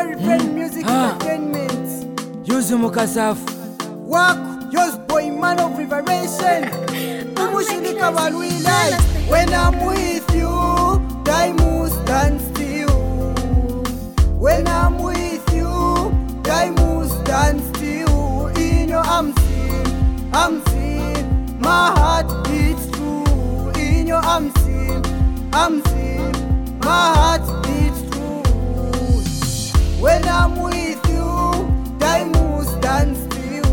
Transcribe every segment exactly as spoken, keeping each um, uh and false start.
very very music entertainment. Use Mukasafu. Work, yours boy man of reversion. Umushilika walwilai. When I'm with you, time will stand still. When I'm with you, time will stand still. In your arms, I'm seeing my heart beats true. In your arms, I'm seeing my heart beats true. When I'm with you, time will stand still.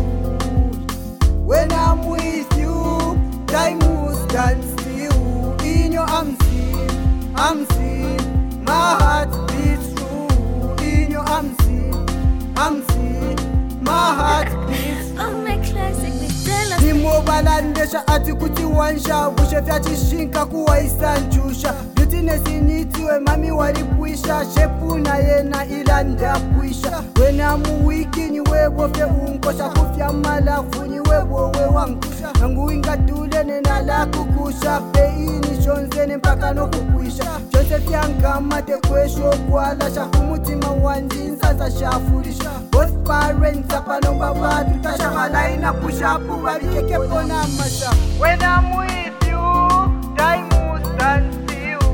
When I'm with you, time will stand still. In your arms, I'm seeing my heart beats true. In your arms, I'm seeing my heart beats true. Oh my classic Nitella. Nimobalandesha ati kuti wansha bushe vyatishinka kuwaisanjusha beautiness initiwe mami walipwisha shepu na yena ila ndapwisha wena muwiki niwe wofe unkosha kufya malafu niwe wowe wangusha nangu ingatule nena la kukusha peini shonzene mpaka no kukwisha shonse fyangamate kwesho kwalasha kumutima wanjinza za shafulisha both parents apanomba watu tashamalaina pushapu walikeke pona masha. When I'm with you, time will stand still.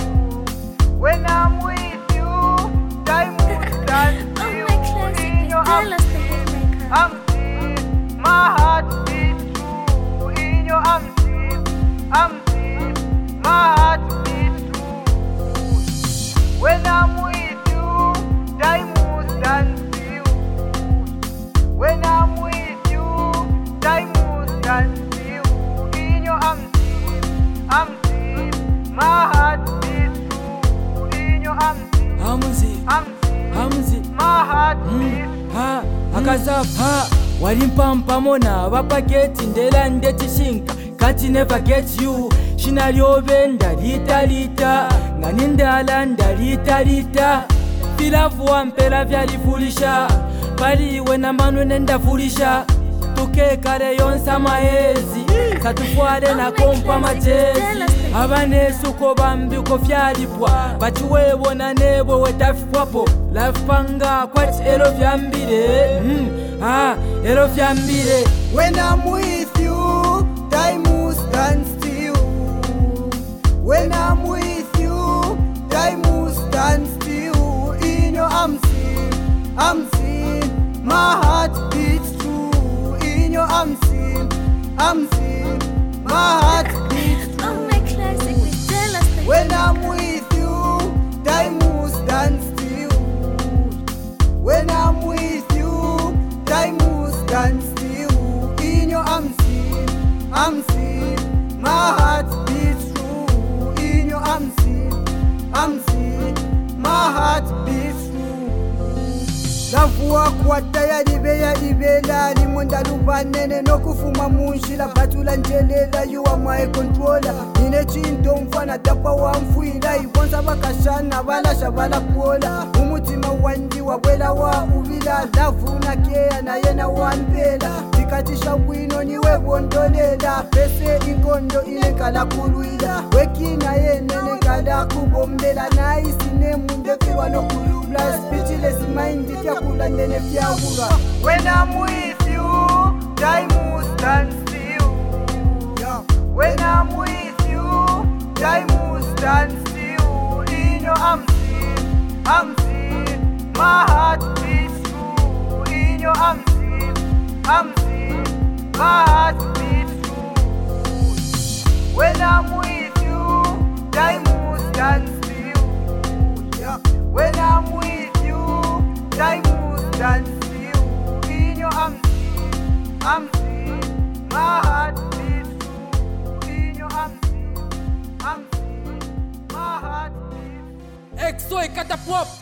When I'm with you, time will stand Oh still. my classic In your Nitella arms, Stick I'm seeing my heart beats true. In your arms, I'm seeing my heart beats true. When I'm with you, time will stand still. When I'm with you, time will stand still. In your arms, I'm seeing my heart beats true. In your arms, Hamuzi. I'm seeing Hamuzi. my heart beats. Ha, Akasafu ha. Walimpampamona wapageti ndela ndetishinka. Can't never get you. Shinaryobe ndalita lita. Ngani ndala ndalita lita. Filavu wampela vyalifulisha. Paliwe na manwe nendafulisha. Tukekale yonsa maezi. Satufwale na kompa majezi. Abanesuko bambiko vyalipwa. Bachiwebona nebo wetafipwapo. Lafipanga kwati elo vyambile. Mm. Ah, elo vyambile. When I'm with you, time will stand still. When I'm with you, time will stand still. In your arms, I'm seeing my heart beats true. In your arms, I'm seeing my heart beats true. Oh my classic Nitella Stick. When I'm with you, time will stand still. When I'm with you, time will stand still. In your arms, I'm seeing my heart beats true. In your arms, I'm seeing my heart beats true. Lavuwa kwata ya libeya libela limonda lubanene no kufuma munshila batula njelela you are my controller. Nine chinto mfana tapa wa mfuila ibonza bakashana balasha balapola umutima wanji wabwela wa ubila lavuna kea na yena wampela tikatisha wino niwe bondolela pese inkondo inekala kulwila wekina yenene kala kubombela na isine munde kiwa no kulubla speechless mind ya kula ndene fyahura. When I'm with you, time will stand still. When I'm with you, time will stand still. In your arms, I'm seeing my heart beats true. In your arms, I'm seeing my heart beats true. When I'm with you, time will stand still. When I'm with you, time will stand still. In your arms, I'm seeing my heart beats true. In your arms, I'm seeing my heart beats. Exo e catapop.